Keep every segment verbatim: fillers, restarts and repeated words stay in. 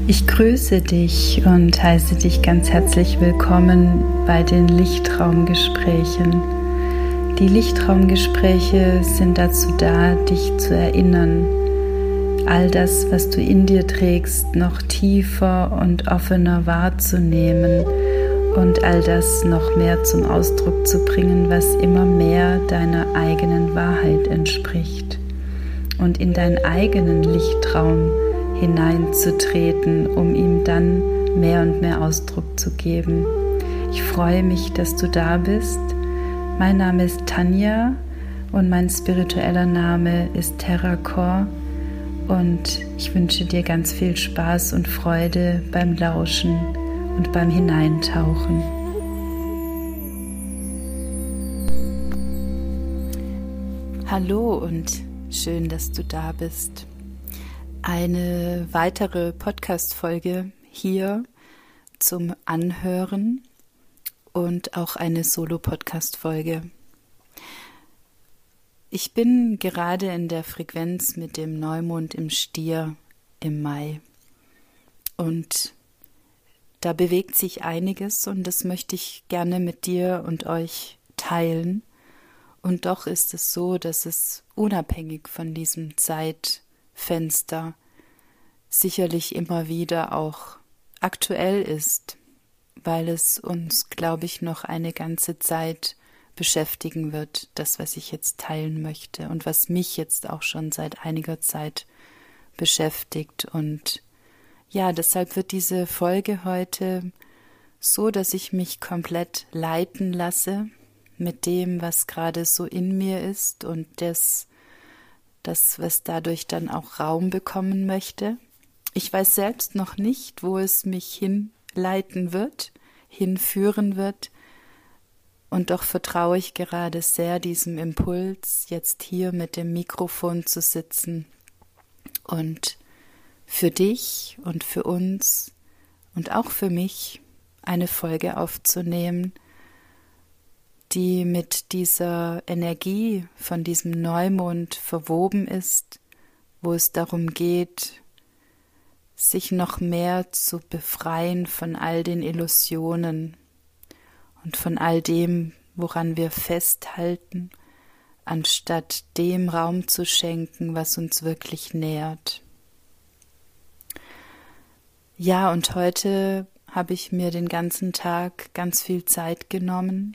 Ich grüße dich und heiße dich ganz herzlich willkommen bei den Lichtraumgesprächen. Die Lichtraumgespräche sind dazu da, dich zu erinnern, all das, was du in dir trägst, noch tiefer und offener wahrzunehmen und all das noch mehr zum Ausdruck zu bringen, was immer mehr deiner eigenen Wahrheit entspricht und in deinen eigenen Lichtraum hineinzutreten, um ihm dann mehr und mehr Ausdruck zu geben. Ich freue mich, dass du da bist. Mein Name ist Tanja und mein spiritueller Name ist Terracor und ich wünsche dir ganz viel Spaß und Freude beim Lauschen und beim Hineintauchen. Hallo und schön, dass du da bist. Eine weitere Podcast-Folge hier zum Anhören und auch eine Solo-Podcast-Folge. Ich bin gerade in der Frequenz mit dem Neumond im Stier im Mai und da bewegt sich einiges und das möchte ich gerne mit dir und euch teilen. Und doch ist es so, dass es unabhängig von diesem Zeitfenster sicherlich immer wieder auch aktuell ist, weil es uns, glaube ich, noch eine ganze Zeit beschäftigen wird, das, was ich jetzt teilen möchte und was mich jetzt auch schon seit einiger Zeit beschäftigt. Und ja, deshalb wird diese Folge heute so, dass ich mich komplett leiten lasse mit dem, was gerade so in mir ist und das, das, was dadurch dann auch Raum bekommen möchte. Ich weiß selbst noch nicht, wo es mich hinleiten wird, hinführen wird. Und doch vertraue ich gerade sehr diesem Impuls, jetzt hier mit dem Mikrofon zu sitzen und für dich und für uns und auch für mich eine Folge aufzunehmen, die mit dieser Energie von diesem Neumond verwoben ist, wo es darum geht, sich noch mehr zu befreien von all den Illusionen und von all dem, woran wir festhalten, anstatt dem Raum zu schenken, was uns wirklich nährt. Ja, und heute habe ich mir den ganzen Tag ganz viel Zeit genommen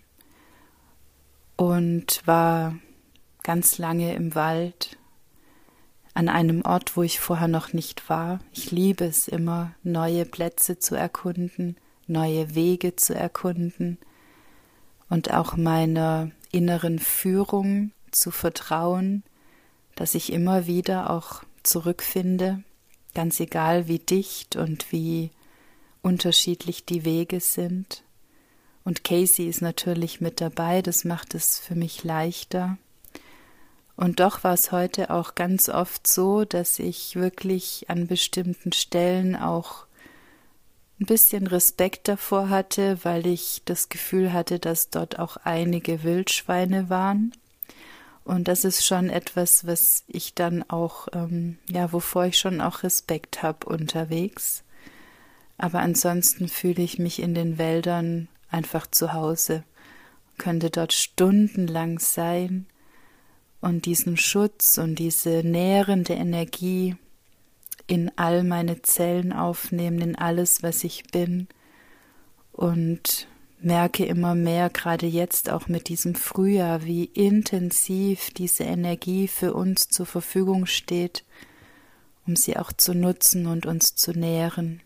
und war ganz lange im Wald, an einem Ort, wo ich vorher noch nicht war. Ich liebe es immer, neue Plätze zu erkunden, neue Wege zu erkunden und auch meiner inneren Führung zu vertrauen, dass ich immer wieder auch zurückfinde, ganz egal wie dicht und wie unterschiedlich die Wege sind. Und Casey ist natürlich mit dabei, das macht es für mich leichter. Und doch war es heute auch ganz oft so, dass ich wirklich an bestimmten Stellen auch ein bisschen Respekt davor hatte, weil ich das Gefühl hatte, dass dort auch einige Wildschweine waren. Und das ist schon etwas, was ich dann auch, ähm, ja, wovor ich schon auch Respekt habe unterwegs. Aber ansonsten fühle ich mich in den Wäldern einfach zu Hause, könnte dort stundenlang sein und diesen Schutz und diese nährende Energie in all meine Zellen aufnehmen, in alles, was ich bin und merke immer mehr, gerade jetzt auch mit diesem Frühjahr, wie intensiv diese Energie für uns zur Verfügung steht, um sie auch zu nutzen und uns zu nähren.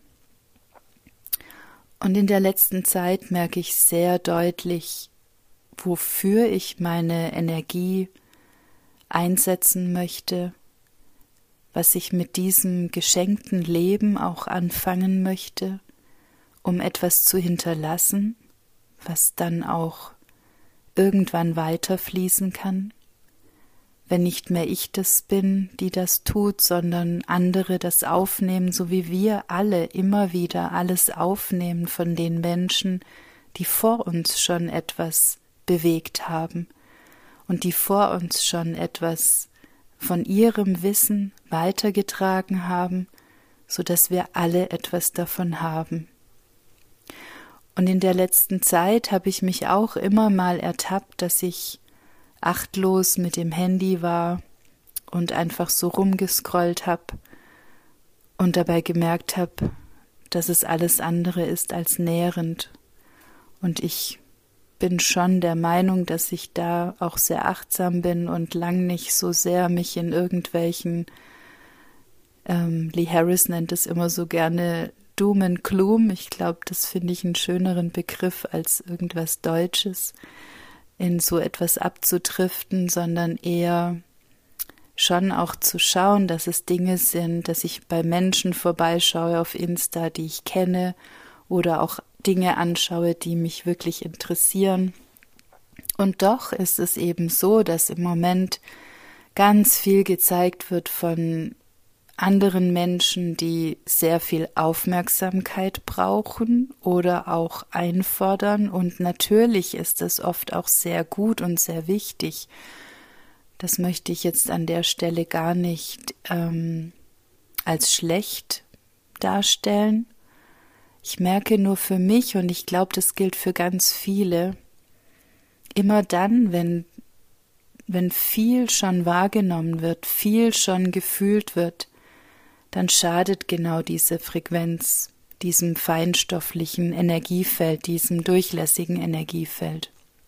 Und in der letzten Zeit merke ich sehr deutlich, wofür ich meine Energie einsetzen möchte, was ich mit diesem geschenkten Leben auch anfangen möchte, um etwas zu hinterlassen, was dann auch irgendwann weiterfließen kann, wenn nicht mehr ich das bin, die das tut, sondern andere das aufnehmen, so wie wir alle immer wieder alles aufnehmen von den Menschen, die vor uns schon etwas bewegt haben und die vor uns schon etwas von ihrem Wissen weitergetragen haben, sodass wir alle etwas davon haben. Und in der letzten Zeit habe ich mich auch immer mal ertappt, dass ich achtlos mit dem Handy war und einfach so rumgescrollt habe und dabei gemerkt habe, dass es alles andere ist als nährend. Und ich bin schon der Meinung, dass ich da auch sehr achtsam bin und lang nicht so sehr mich in irgendwelchen, ähm, Lee Harris nennt es immer so gerne Doom and Gloom, ich glaube, das finde ich einen schöneren Begriff als irgendwas Deutsches, in so etwas abzudriften, sondern eher schon auch zu schauen, dass es Dinge sind, dass ich bei Menschen vorbeischaue auf Insta, die ich kenne, oder auch Dinge anschaue, die mich wirklich interessieren. Und doch ist es eben so, dass im Moment ganz viel gezeigt wird von anderen Menschen, die sehr viel Aufmerksamkeit brauchen oder auch einfordern. Und natürlich ist es oft auch sehr gut und sehr wichtig. Das möchte ich jetzt an der Stelle gar nicht ähm, als schlecht darstellen. Ich merke nur für mich, und ich glaube, das gilt für ganz viele, immer dann, wenn, wenn viel schon wahrgenommen wird, viel schon gefühlt wird, dann schadet genau diese Frequenz, diesem feinstofflichen Energiefeld, diesem durchlässigen Energiefeld.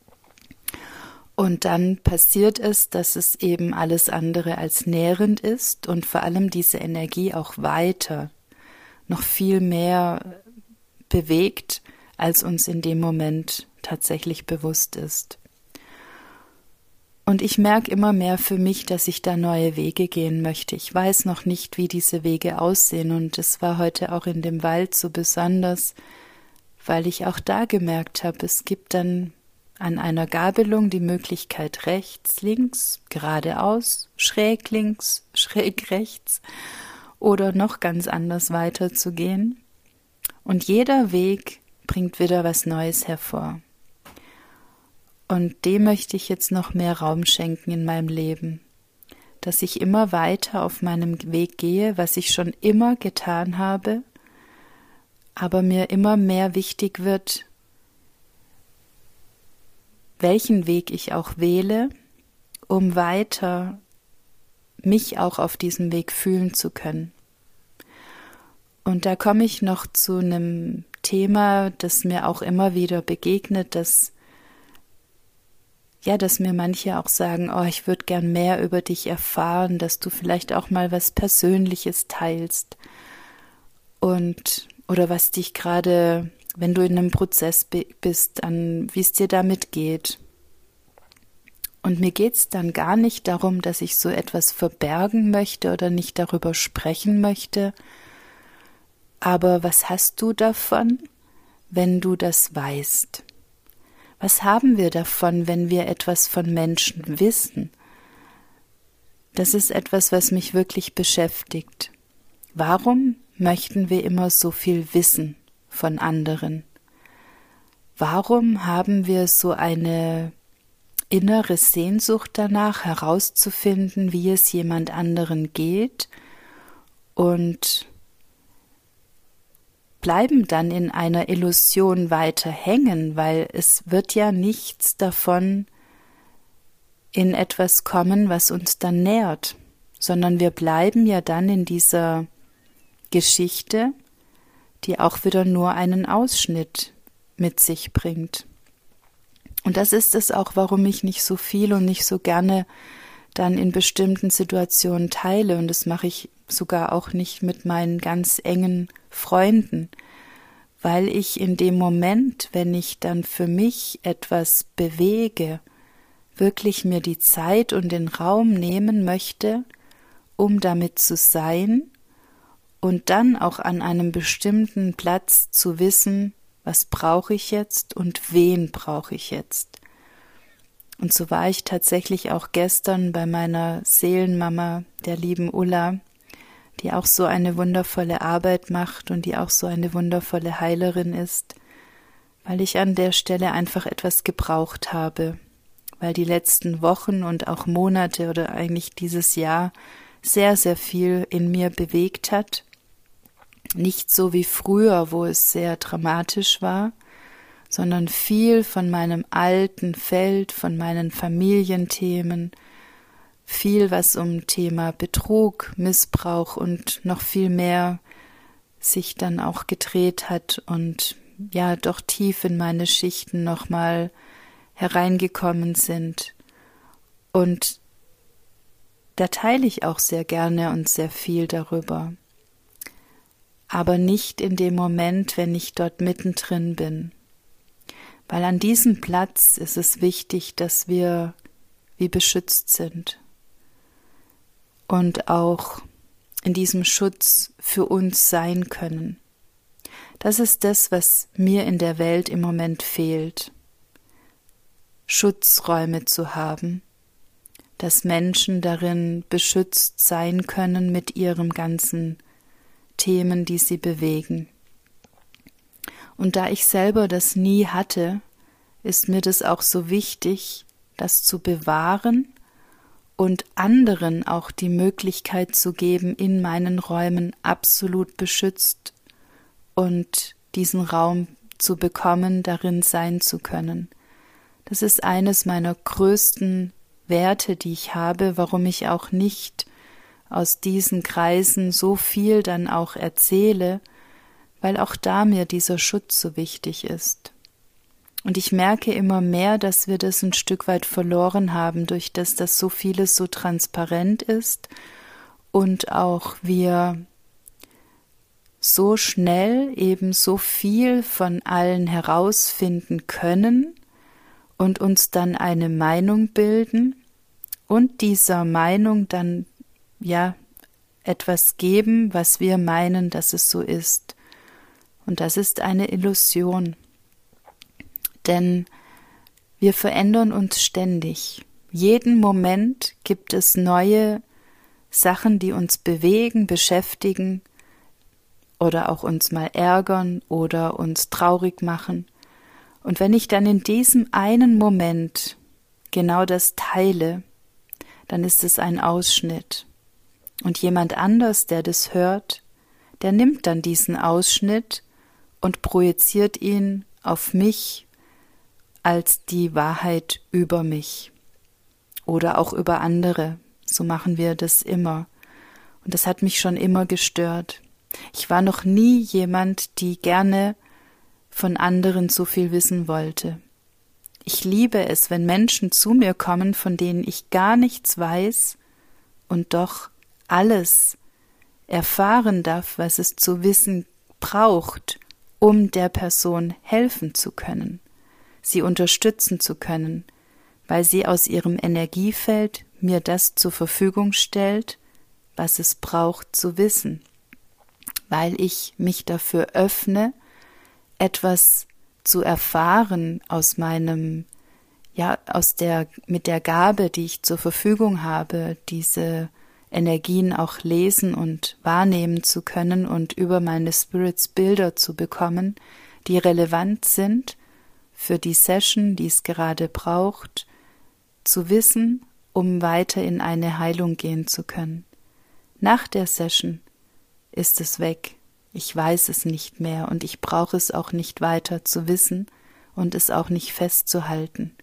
Und dann passiert es, dass es eben alles andere als nährend ist und vor allem diese Energie auch weiter, noch viel mehr bewegt, als uns in dem Moment tatsächlich bewusst ist. Und ich merke immer mehr für mich, dass ich da neue Wege gehen möchte. Ich weiß noch nicht, wie diese Wege aussehen, und es war heute auch in dem Wald so besonders, weil ich auch da gemerkt habe, es gibt dann an einer Gabelung die Möglichkeit rechts, links, geradeaus, schräg links, schräg rechts oder noch ganz anders weiterzugehen. Und jeder Weg bringt wieder was Neues hervor. Und dem möchte ich jetzt noch mehr Raum schenken in meinem Leben, dass ich immer weiter auf meinem Weg gehe, was ich schon immer getan habe, aber mir immer mehr wichtig wird, welchen Weg ich auch wähle, um weiter mich auch auf diesem Weg fühlen zu können. Und da komme ich noch zu einem Thema, das mir auch immer wieder begegnet, dass ja, dass mir manche auch sagen, oh, ich würde gern mehr über dich erfahren, dass du vielleicht auch mal was Persönliches teilst und oder was dich gerade, wenn du in einem Prozess bist, an wie es dir damit geht. Und mir geht es dann gar nicht darum, dass ich so etwas verbergen möchte oder nicht darüber sprechen möchte. Aber was hast du davon, wenn du das weißt? Was haben wir davon, wenn wir etwas von Menschen wissen? Das ist etwas, was mich wirklich beschäftigt. Warum möchten wir immer so viel wissen von anderen? Warum haben wir so eine innere Sehnsucht danach, herauszufinden, wie es jemand anderen geht, und bleiben dann in einer Illusion weiter hängen, weil es wird ja nichts davon in etwas kommen, was uns dann nährt, sondern wir bleiben ja dann in dieser Geschichte, die auch wieder nur einen Ausschnitt mit sich bringt. Und das ist es auch, warum ich nicht so viel und nicht so gerne dann in bestimmten Situationen teile, und das mache ich sogar auch nicht mit meinen ganz engen Freunden, weil ich in dem Moment, wenn ich dann für mich etwas bewege, wirklich mir die Zeit und den Raum nehmen möchte, um damit zu sein und dann auch an einem bestimmten Platz zu wissen, was brauche ich jetzt und wen brauche ich jetzt. Und so war ich tatsächlich auch gestern bei meiner Seelenmama, der lieben Ulla, die auch so eine wundervolle Arbeit macht und die auch so eine wundervolle Heilerin ist, weil ich an der Stelle einfach etwas gebraucht habe, weil die letzten Wochen und auch Monate oder eigentlich dieses Jahr sehr, sehr viel in mir bewegt hat Nicht so wie früher, wo es sehr dramatisch war, sondern viel von meinem alten Feld, von meinen Familienthemen, viel, was um Thema Betrug, Missbrauch und noch viel mehr sich dann auch gedreht hat und ja doch tief in meine Schichten nochmal hereingekommen sind. Und da teile ich auch sehr gerne und sehr viel darüber. Aber nicht in dem Moment, wenn ich dort mittendrin bin. Weil an diesem Platz ist es wichtig, dass wir wie beschützt sind. Und auch in diesem Schutz für uns sein können. Das ist das, was mir in der Welt im Moment fehlt. Schutzräume zu haben, dass Menschen darin beschützt sein können mit ihren ganzen Themen, die sie bewegen. Und da ich selber das nie hatte, ist mir das auch so wichtig, das zu bewahren und anderen auch die Möglichkeit zu geben, in meinen Räumen absolut beschützt und diesen Raum zu bekommen, darin sein zu können. Das ist eines meiner größten Werte, die ich habe, warum ich auch nicht aus diesen Kreisen so viel dann auch erzähle, weil auch da mir dieser Schutz so wichtig ist. Und ich merke immer mehr, dass wir das ein Stück weit verloren haben, durch das, dass so vieles so transparent ist und auch wir so schnell eben so viel von allen herausfinden können und uns dann eine Meinung bilden und dieser Meinung dann ja etwas geben, was wir meinen, dass es so ist. Und das ist eine Illusion. Denn wir verändern uns ständig. Jeden Moment gibt es neue Sachen, die uns bewegen, beschäftigen oder auch uns mal ärgern oder uns traurig machen. Und wenn ich dann in diesem einen Moment genau das teile, dann ist es ein Ausschnitt. Und jemand anders, der das hört, der nimmt dann diesen Ausschnitt und projiziert ihn auf mich als die Wahrheit über mich oder auch über andere. So machen wir das immer. Und das hat mich schon immer gestört. Ich war noch nie jemand, die gerne von anderen so viel wissen wollte. Ich liebe es, wenn Menschen zu mir kommen, von denen ich gar nichts weiß und doch alles erfahren darf, was es zu wissen braucht, um der Person helfen zu können, sie unterstützen zu können, weil sie aus ihrem Energiefeld mir das zur Verfügung stellt, was es braucht zu wissen, weil ich mich dafür öffne, etwas zu erfahren aus meinem, ja, aus der, mit der Gabe, die ich zur Verfügung habe, diese Energien auch lesen und wahrnehmen zu können und über meine Spirits Bilder zu bekommen, die relevant sind für die Session, die es gerade braucht, zu wissen, um weiter in eine Heilung gehen zu können. Nach der Session ist es weg. Ich weiß es nicht mehr und ich brauche es auch nicht weiter zu wissen und es auch nicht festzuhalten.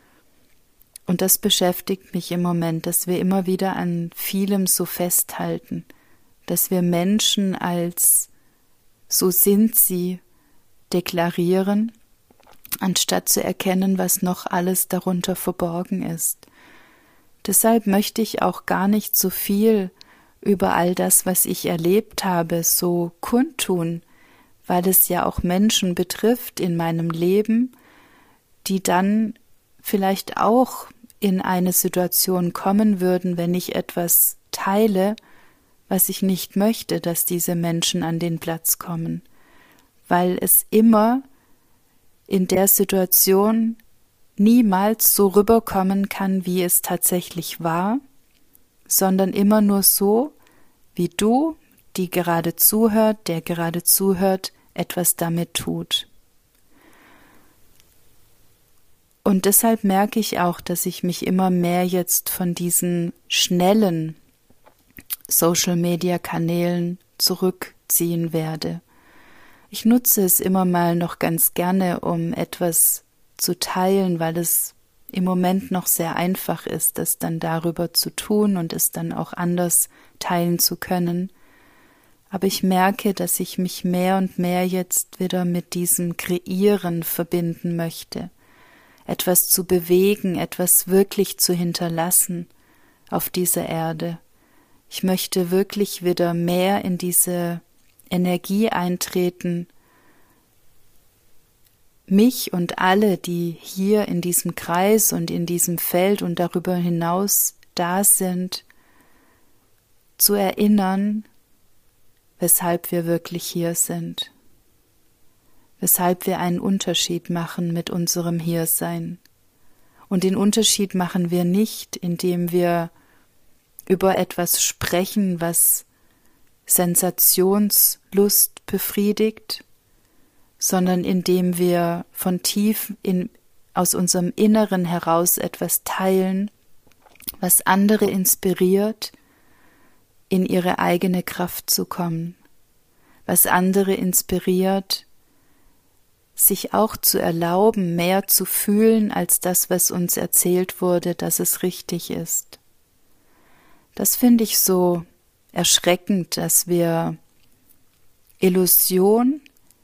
Und das beschäftigt mich im Moment, dass wir immer wieder an vielem so festhalten, dass wir Menschen als so sind sie deklarieren, anstatt zu erkennen, was noch alles darunter verborgen ist. Deshalb möchte ich auch gar nicht so viel über all das, was ich erlebt habe, so kundtun, weil es ja auch Menschen betrifft in meinem Leben, die dann vielleicht auch in eine Situation kommen würden, wenn ich etwas teile, was ich nicht möchte, dass diese Menschen an den Platz kommen, weil es immer in der Situation niemals so rüberkommen kann, wie es tatsächlich war, sondern immer nur so, wie du, die gerade zuhört, der gerade zuhört, etwas damit tut. Und deshalb merke ich auch, dass ich mich immer mehr jetzt von diesen schnellen Social-Media-Kanälen zurück ziehen werde. Ich nutze es immer mal noch ganz gerne, um etwas zu teilen, weil es im Moment noch sehr einfach ist, das dann darüber zu tun und es dann auch anders teilen zu können. Aber ich merke, dass ich mich mehr und mehr jetzt wieder mit diesem Kreieren verbinden möchte, etwas zu bewegen, etwas wirklich zu hinterlassen auf dieser Erde. Ich möchte wirklich wieder mehr in diese Energie eintreten, mich und alle, die hier in diesem Kreis und in diesem Feld und darüber hinaus da sind, zu erinnern, weshalb wir wirklich hier sind, weshalb wir einen Unterschied machen mit unserem Hiersein. Und den Unterschied machen wir nicht, indem wir über etwas sprechen, was Sensationslust befriedigt, sondern indem wir von tief in, aus unserem Inneren heraus etwas teilen, was andere inspiriert, in ihre eigene Kraft zu kommen, was andere inspiriert, sich auch zu erlauben, mehr zu fühlen als das, was uns erzählt wurde, dass es richtig ist. Das finde ich so erschreckend, dass wir Illusion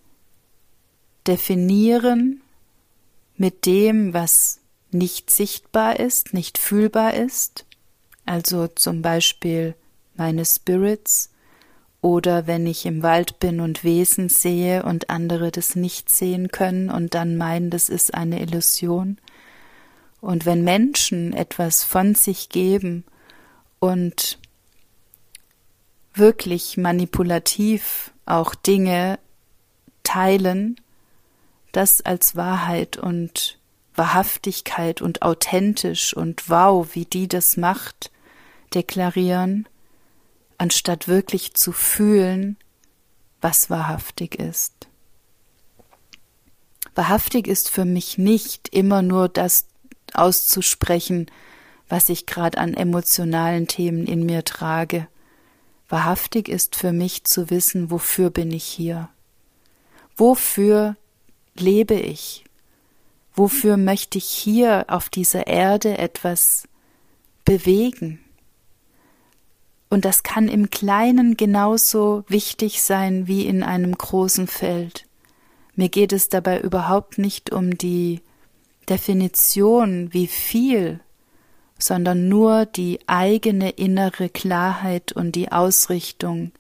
definieren mit dem, was nicht sichtbar ist, nicht fühlbar ist, also zum Beispiel meine Spirits oder wenn ich im Wald bin und Wesen sehe und andere das nicht sehen können und dann meinen, das ist eine Illusion. Und wenn Menschen etwas von sich geben und wirklich manipulativ auch Dinge teilen, das als Wahrheit und Wahrhaftigkeit und authentisch und wow, wie die das macht, deklarieren, anstatt wirklich zu fühlen, was wahrhaftig ist. Wahrhaftig ist für mich nicht immer nur das auszusprechen, was ich gerade an emotionalen Themen in mir trage. Wahrhaftig ist für mich zu wissen, wofür bin ich hier? Wofür lebe ich? Wofür möchte ich hier auf dieser Erde etwas bewegen? Und das kann im Kleinen genauso wichtig sein wie in einem großen Feld. Mir geht es dabei überhaupt nicht um die Definition, wie viel, sondern nur die eigene innere Klarheit und die Ausrichtung,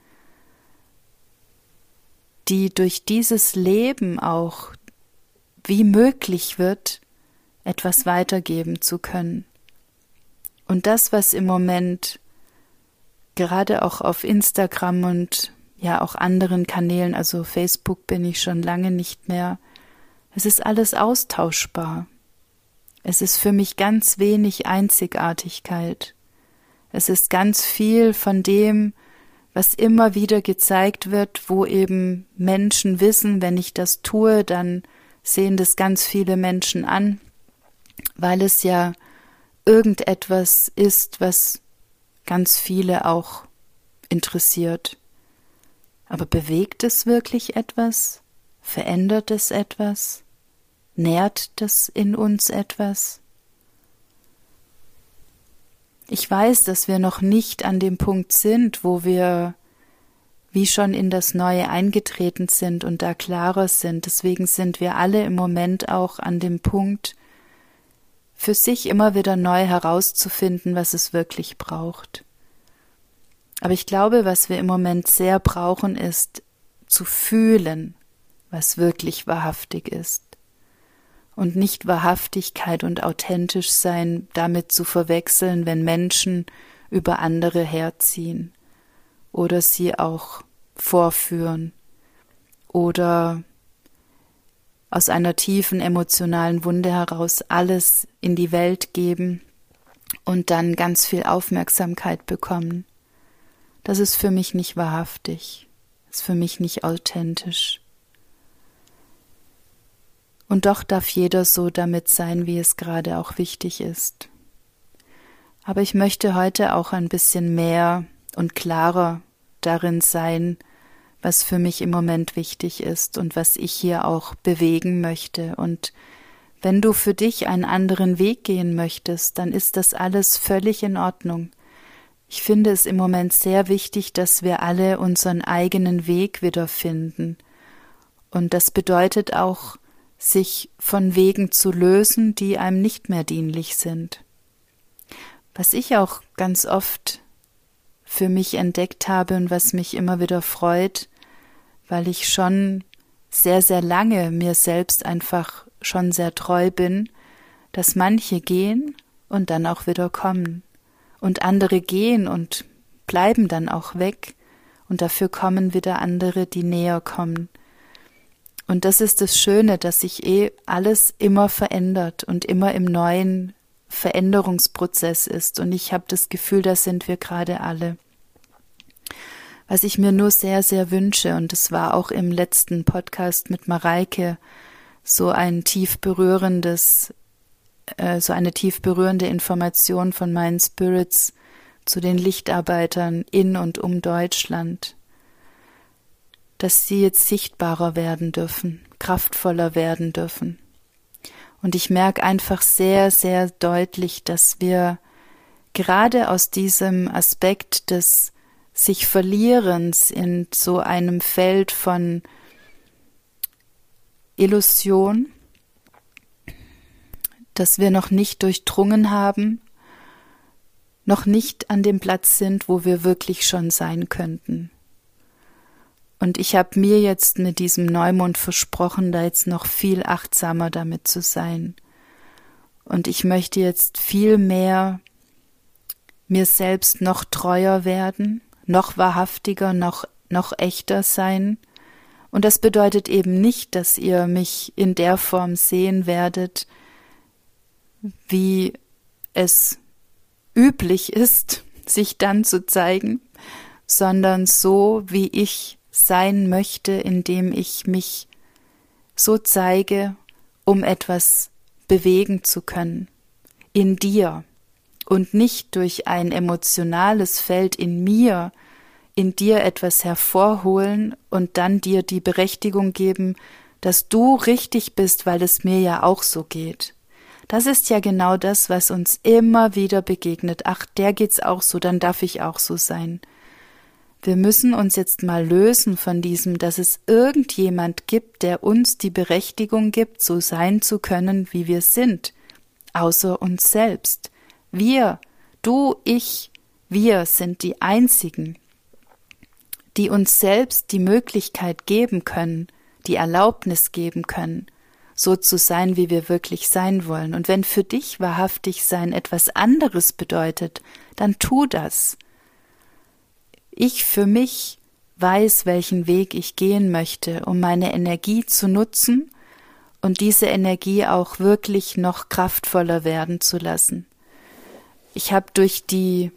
die durch dieses Leben auch wie möglich wird, etwas weitergeben zu können. Und das, was im Moment gerade auch auf Instagram und ja auch anderen Kanälen, also Facebook bin ich schon lange nicht mehr, es ist alles austauschbar. Es ist für mich ganz wenig Einzigartigkeit. Es ist ganz viel von dem, was immer wieder gezeigt wird, wo eben Menschen wissen, wenn ich das tue, dann sehen das ganz viele Menschen an, weil es ja irgendetwas ist, was ganz viele auch interessiert. Aber bewegt es wirklich etwas? Verändert es etwas? Nährt das in uns etwas? Ich weiß, dass wir noch nicht an dem Punkt sind, wo wir wie schon in das Neue eingetreten sind und da klarer sind. Deswegen sind wir alle im Moment auch an dem Punkt, für sich immer wieder neu herauszufinden, was es wirklich braucht. Aber ich glaube, was wir im Moment sehr brauchen, ist zu fühlen, was wirklich wahrhaftig ist. Und nicht Wahrhaftigkeit und authentisch sein damit zu verwechseln, wenn Menschen über andere herziehen oder sie auch vorführen oder aus einer tiefen emotionalen Wunde heraus alles in die Welt geben und dann ganz viel Aufmerksamkeit bekommen. Das ist für mich nicht wahrhaftig, das ist für mich nicht authentisch. Und doch darf jeder so damit sein, wie es gerade auch wichtig ist. Aber ich möchte heute auch ein bisschen mehr und klarer darin sein, was für mich im Moment wichtig ist und was ich hier auch bewegen möchte. Und wenn du für dich einen anderen Weg gehen möchtest, dann ist das alles völlig in Ordnung. Ich finde es im Moment sehr wichtig, dass wir alle unseren eigenen Weg wiederfinden. Und das bedeutet auch, sich von Wegen zu lösen, die einem nicht mehr dienlich sind. Was ich auch ganz oft für mich entdeckt habe und was mich immer wieder freut, weil ich schon sehr, sehr lange mir selbst einfach schon sehr treu bin, dass manche gehen und dann auch wieder kommen und andere gehen und bleiben dann auch weg und dafür kommen wieder andere, die näher kommen. Und das ist das Schöne, dass sich eh alles immer verändert und immer im neuen Veränderungsprozess ist. Und ich habe das Gefühl, da sind wir gerade alle. Was ich mir nur sehr, sehr wünsche, und das war auch im letzten Podcast mit Mareike so ein tief berührendes, äh, so eine tief berührende Information von meinen Spirits zu den Lichtarbeitern in und um Deutschland, dass sie jetzt sichtbarer werden dürfen, kraftvoller werden dürfen. Und ich merke einfach sehr, sehr deutlich, dass wir gerade aus diesem Aspekt des sich Verlierens in so einem Feld von Illusion, dass wir noch nicht durchdrungen haben, noch nicht an dem Platz sind, wo wir wirklich schon sein könnten. Und ich habe mir jetzt mit diesem Neumond versprochen, da jetzt noch viel achtsamer damit zu sein. Und ich möchte jetzt viel mehr mir selbst noch treuer werden, noch wahrhaftiger, noch, noch echter sein. Und das bedeutet eben nicht, dass ihr mich in der Form sehen werdet, wie es üblich ist, sich dann zu zeigen, sondern so, wie ich sein möchte, indem ich mich so zeige, um etwas bewegen zu können, in dir und nicht durch ein emotionales Feld in mir, in dir etwas hervorholen und dann dir die Berechtigung geben, dass du richtig bist, weil es mir ja auch so geht. Das ist ja genau das, was uns immer wieder begegnet. Ach, der geht's auch so, dann darf ich auch so sein. Wir müssen uns jetzt mal lösen von diesem, dass es irgendjemand gibt, der uns die Berechtigung gibt, so sein zu können, wie wir sind, außer uns selbst. Wir, du, ich, wir sind die Einzigen, die uns selbst die Möglichkeit geben können, die Erlaubnis geben können, so zu sein, wie wir wirklich sein wollen. Und wenn für dich wahrhaftig sein etwas anderes bedeutet, dann tu das. Ich für mich weiß, welchen Weg ich gehen möchte, um meine Energie zu nutzen und diese Energie auch wirklich noch kraftvoller werden zu lassen. Ich habe durch die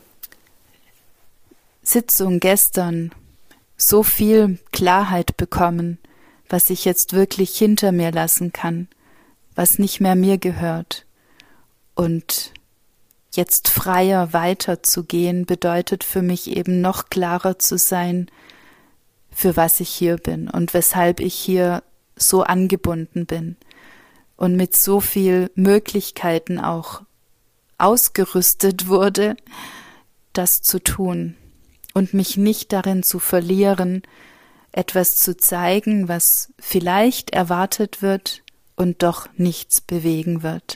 Sitzung gestern so viel Klarheit bekommen, was ich jetzt wirklich hinter mir lassen kann, was nicht mehr mir gehört. Und jetzt freier weiterzugehen, bedeutet für mich eben noch klarer zu sein, für was ich hier bin und weshalb ich hier so angebunden bin und mit so viel Möglichkeiten auch ausgerüstet wurde, das zu tun und mich nicht darin zu verlieren, etwas zu zeigen, was vielleicht erwartet wird und doch nichts bewegen wird.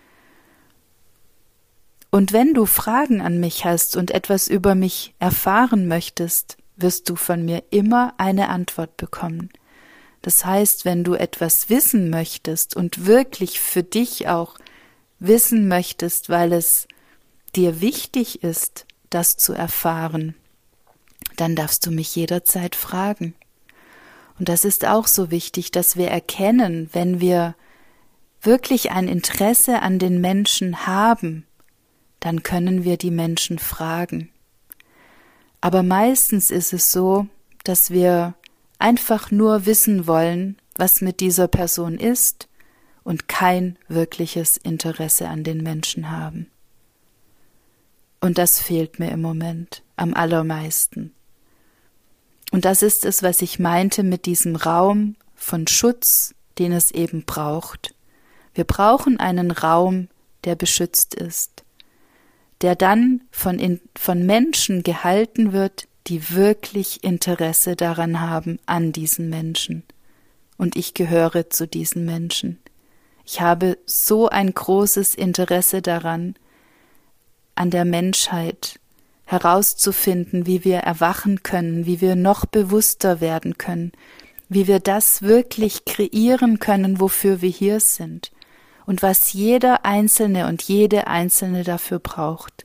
Und wenn du Fragen an mich hast und etwas über mich erfahren möchtest, wirst du von mir immer eine Antwort bekommen. Das heißt, wenn du etwas wissen möchtest und wirklich für dich auch wissen möchtest, weil es dir wichtig ist, das zu erfahren, dann darfst du mich jederzeit fragen. Und das ist auch so wichtig, dass wir erkennen, wenn wir wirklich ein Interesse an den Menschen haben, dann können wir die Menschen fragen. Aber meistens ist es so, dass wir einfach nur wissen wollen, was mit dieser Person ist und kein wirkliches Interesse an den Menschen haben. Und das fehlt mir im Moment am allermeisten. Und das ist es, was ich meinte mit diesem Raum von Schutz, den es eben braucht. Wir brauchen einen Raum, der beschützt ist, der dann von, in, von Menschen gehalten wird, die wirklich Interesse daran haben, an diesen Menschen. Und ich gehöre zu diesen Menschen. Ich habe so ein großes Interesse daran, an der Menschheit herauszufinden, wie wir erwachen können, wie wir noch bewusster werden können, wie wir das wirklich kreieren können, wofür wir hier sind und was jeder Einzelne und jede Einzelne dafür braucht.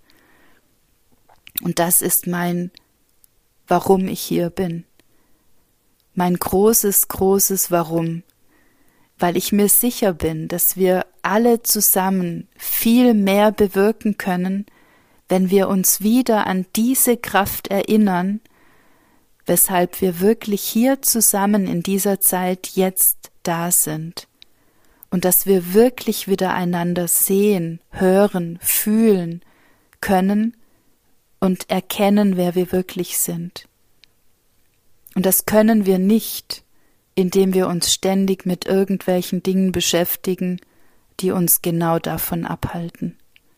Und das ist mein, warum ich hier bin. Mein großes, großes Warum, weil ich mir sicher bin, dass wir alle zusammen viel mehr bewirken können, wenn wir uns wieder an diese Kraft erinnern, weshalb wir wirklich hier zusammen in dieser Zeit jetzt da sind und dass wir wirklich wieder einander sehen, hören, fühlen können und erkennen, wer wir wirklich sind. Und das können wir nicht, indem wir uns ständig mit irgendwelchen Dingen beschäftigen, die uns genau davon abhalten.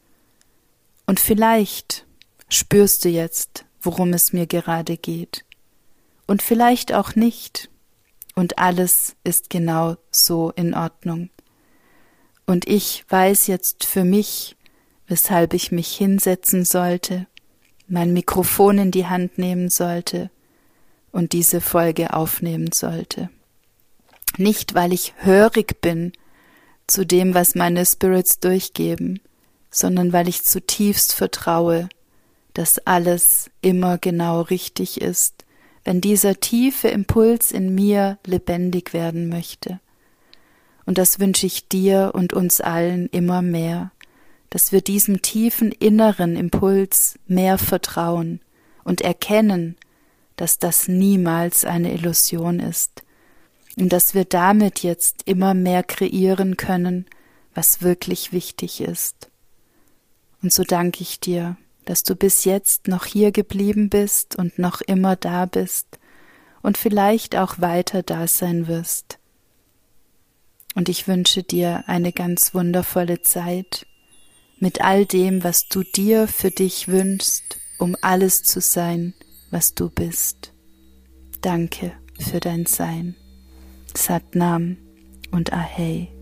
Und vielleicht spürst du jetzt, worum es mir gerade geht. Und vielleicht auch nicht. Und alles ist genau so in Ordnung. Und ich weiß jetzt für mich, weshalb ich mich hinsetzen sollte, mein Mikrofon in die Hand nehmen sollte und diese Folge aufnehmen sollte. Nicht, weil ich hörig bin zu dem, was meine Spirits durchgeben, sondern weil ich zutiefst vertraue, dass alles immer genau richtig ist, wenn dieser tiefe Impuls in mir lebendig werden möchte. Und das wünsche ich dir und uns allen immer mehr, dass wir diesem tiefen inneren Impuls mehr vertrauen und erkennen, dass das niemals eine Illusion ist und dass wir damit jetzt immer mehr kreieren können, was wirklich wichtig ist. Und so danke ich dir, dass du bis jetzt noch hier geblieben bist und noch immer da bist und vielleicht auch weiter da sein wirst. Und ich wünsche dir eine ganz wundervolle Zeit mit all dem, was du dir für dich wünschst, um alles zu sein, was du bist. Danke für dein Sein. Sat Nam und Ahey.